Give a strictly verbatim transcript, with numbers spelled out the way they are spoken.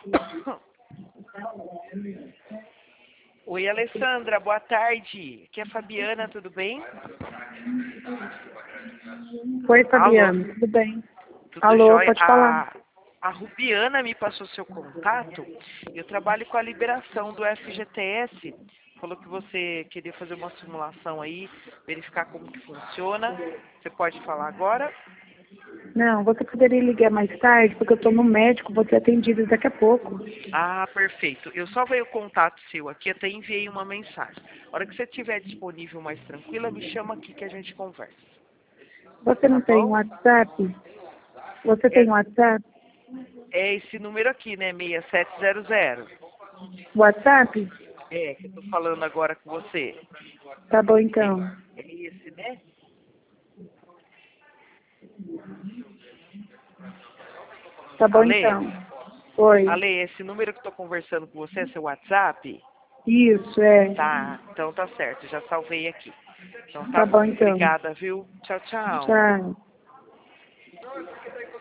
Oi, Alessandra, boa tarde. Aqui é a Fabiana, tudo bem? Oi, Fabiana, Alô? tudo bem? Tudo Alô, jóia? pode falar. A, a Rubiana me passou seu contato. Eu trabalho com a liberação do F G T S. Falou que você queria fazer uma simulação aí, verificar como que funciona. Você pode falar agora? Não, você poderia ligar mais tarde, porque eu estou no médico, vou ser atendida daqui a pouco. Ah, perfeito. Eu só veio o contato seu aqui, até enviei uma mensagem. A hora que você estiver disponível mais tranquila, me chama aqui que a gente conversa. Você Tá não tem bom? WhatsApp? Você É, tem WhatsApp? é esse número aqui, né? seis sete zero zero. WhatsApp? É, que eu tô falando agora com você. Tá bom É, então. é esse, né? Tá bom Ale, então. Oi. Ale, esse número que eu tô conversando com você é seu WhatsApp? Isso, é. Tá, então tá certo, já salvei aqui. Então tá Tá bom bom. então. Obrigada, viu? Tchau, tchau. Tchau.